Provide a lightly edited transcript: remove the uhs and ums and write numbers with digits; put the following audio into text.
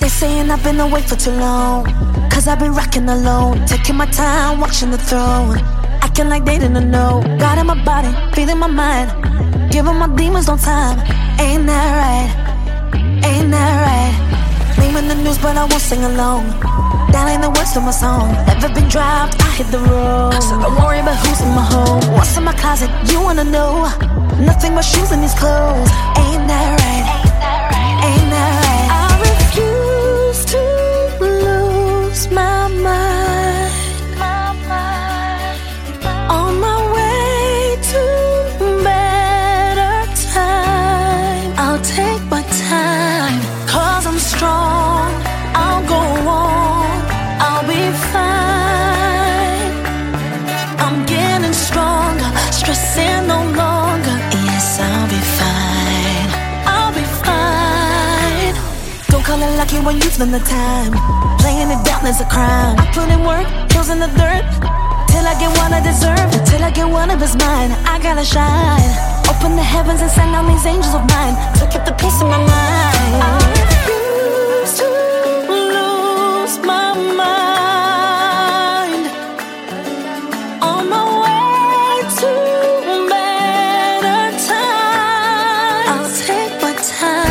They saying I've been away for too long, cause I've been rocking alone, taking my time, watching the throne, acting like they didn't know. God in my body, feeling my mind, giving my demons no time. Ain't that right? Ain't that right? Naming the news but I won't sing along. That ain't the words to my song. Never been dropped, I hit the road. So don't worry about who's in my home. What's in my closet, you wanna know? Nothing but shoes and these clothes. Ain't that right? Ain't that right? I refuse to lose my mind. On my way to better time. I'll take my time, cause I'm strong. I'll go on, I'll be fine. I'm getting stronger, stressing no longer. Yes, I'll be fine, I'll be fine. Don't call it lucky when you've done the time. Playing it down is a crime. I put in work, heels in the dirt, till I get what I deserve, till I get one of his mine. I gotta shine, open the heavens and send down these angels of mine to keep the peace in my mind. I refuse to lose my mind. On my way to better time. I'll take my time.